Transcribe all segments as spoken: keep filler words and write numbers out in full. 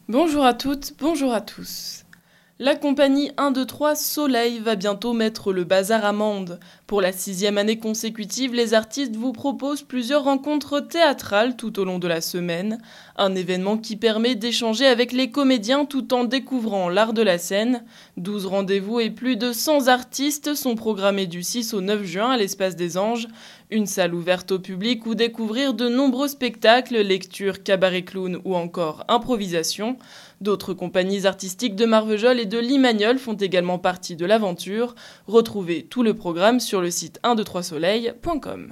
Bonjour à toutes, bonjour à tous. La compagnie un deux trois Soleil va bientôt mettre le bazar à Mende. Pour la sixième année consécutive, les artistes vous proposent plusieurs rencontres théâtrales tout au long de la semaine. Un événement qui permet d'échanger avec les comédiens tout en découvrant l'art de la scène. douze rendez-vous et plus de cent artistes sont programmés du six au neuf juin à l'Espace des Anges. Une salle ouverte au public où découvrir de nombreux spectacles, lectures, cabaret clown ou encore improvisation. D'autres compagnies artistiques de Marvejols et de Limagnol font également partie de l'aventure. Retrouvez tout le programme sur le site un deux trois soleil point com.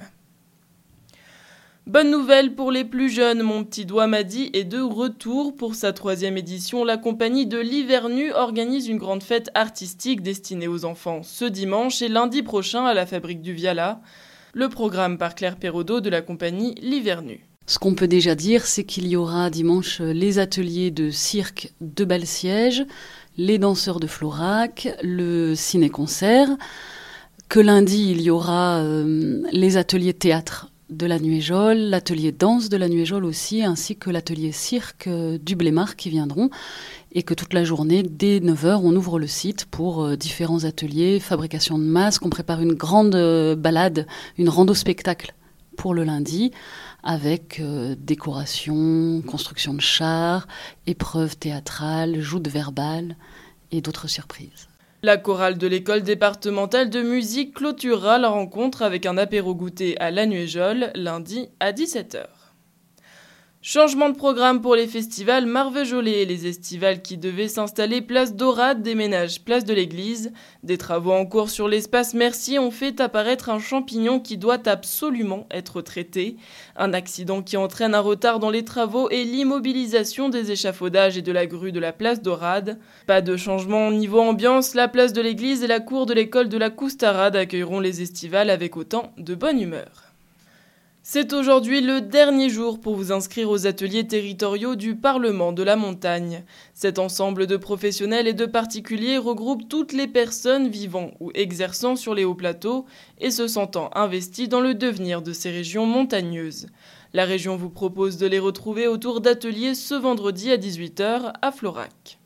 Bonne nouvelle pour les plus jeunes, Mon Petit Doigt m'a dit est de retour pour sa troisième édition. La compagnie de l'Hivernu organise une grande fête artistique destinée aux enfants ce dimanche et lundi prochain à la Fabrique du Viala. Le programme par Claire Perraudot de la compagnie l'Hivernu. Ce qu'on peut déjà dire, c'est qu'il y aura dimanche les ateliers de cirque de Balsiège, les danseurs de Florac, le ciné-concert, que lundi il y aura euh, les ateliers théâtre de la Nuéjole, l'atelier danse de la Nuéjole aussi, ainsi que l'atelier cirque du Blémard qui viendront, et que toute la journée, dès neuf heures, on ouvre le site pour euh, différents ateliers, fabrication de masques, on prépare une grande euh, balade, une rando-spectacle pour le lundi, avec euh, décoration, construction de chars, épreuves théâtrales, joutes verbales et d'autres surprises. La chorale de l'école départementale de musique clôturera la rencontre avec un apéro goûter à la Nuéjole, lundi à dix-sept heures. Changement de programme pour les festivals marvejolais. Les estivales qui devaient s'installer place d'Orade déménagent place de l'église. Des travaux en cours sur l'espace Mercier ont fait apparaître un champignon qui doit absolument être traité. Un accident qui entraîne un retard dans les travaux et l'immobilisation des échafaudages et de la grue de la place d'Orade. Pas de changement au niveau ambiance, la place de l'église et la cour de l'école de la Coustarade accueilleront les estivales avec autant de bonne humeur. C'est aujourd'hui le dernier jour pour vous inscrire aux ateliers territoriaux du Parlement de la Montagne. Cet ensemble de professionnels et de particuliers regroupe toutes les personnes vivant ou exerçant sur les hauts plateaux et se sentant investies dans le devenir de ces régions montagneuses. La région vous propose de les retrouver autour d'ateliers ce vendredi à dix-huit heures à Florac.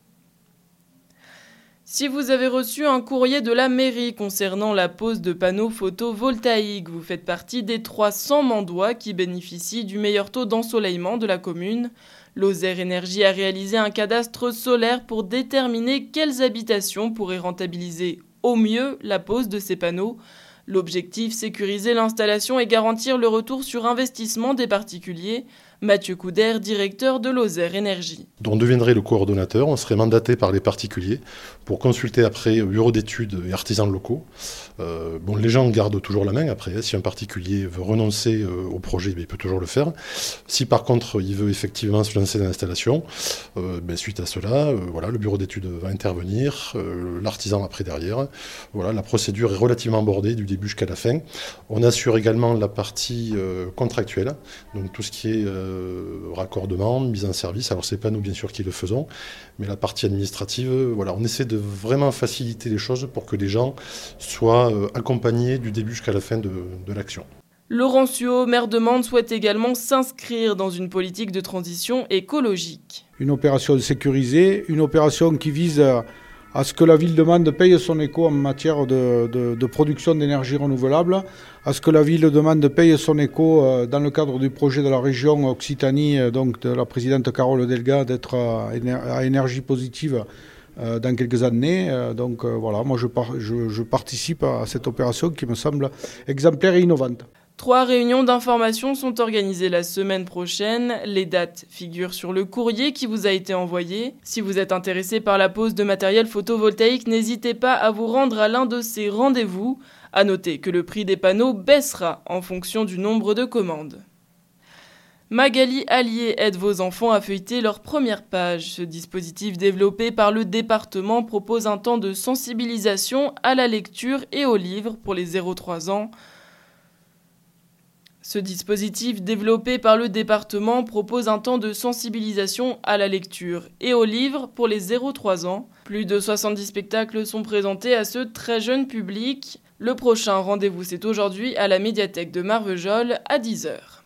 Si vous avez reçu un courrier de la mairie concernant la pose de panneaux photovoltaïques, vous faites partie des trois cents Mandois qui bénéficient du meilleur taux d'ensoleillement de la commune. Lozère Énergie a réalisé un cadastre solaire pour déterminer quelles habitations pourraient rentabiliser au mieux la pose de ces panneaux. L'objectif, sécuriser l'installation et garantir le retour sur investissement des particuliers. Mathieu Couder, directeur de Lozère Énergie. On deviendrait le coordonnateur, on serait mandaté par les particuliers pour consulter après bureau d'études et artisans locaux. Euh, bon, les gens gardent toujours la main après, hein. Si un particulier veut renoncer euh, au projet, ben, il peut toujours le faire. Si par contre il veut effectivement se lancer dans l'installation, euh, ben, suite à cela, euh, voilà, le bureau d'études va intervenir, euh, l'artisan après derrière. Voilà, la procédure est relativement bordée du début jusqu'à la fin. On assure également la partie euh, contractuelle, donc tout ce qui est euh, raccordement, mise en service. Alors c'est pas nous bien sûr qui le faisons, mais la partie administrative, voilà, on essaie de vraiment faciliter les choses pour que les gens soient euh, accompagnés du début jusqu'à la fin de, de l'action. Laurent Suot, maire de Mende, souhaite également s'inscrire dans une politique de transition écologique. Une opération sécurisée, une opération qui vise à à ce que la ville de Mende paye son éco en matière de, de, de production d'énergie renouvelable, à ce que la ville de Mende paye son éco euh, dans le cadre du projet de la région Occitanie, euh, donc de la présidente Carole Delga, d'être à, à énergie positive euh, dans quelques années. Euh, donc euh, voilà, moi je, par, je, je participe à cette opération qui me semble exemplaire et innovante. Trois réunions d'information sont organisées la semaine prochaine. Les dates figurent sur le courrier qui vous a été envoyé. Si vous êtes intéressé par la pose de matériel photovoltaïque, n'hésitez pas à vous rendre à l'un de ces rendez-vous. À noter que le prix des panneaux baissera en fonction du nombre de commandes. Magali Allier aide vos enfants à feuilleter leur première page. Ce dispositif développé par le département propose un temps de sensibilisation à la lecture et aux livres pour les zéro trois ans. Ce dispositif développé par le département propose un temps de sensibilisation à la lecture et aux livres pour les zéro trois ans. Plus de soixante-dix spectacles sont présentés à ce très jeune public. Le prochain rendez-vous, c'est aujourd'hui à la médiathèque de Marvejols à dix heures.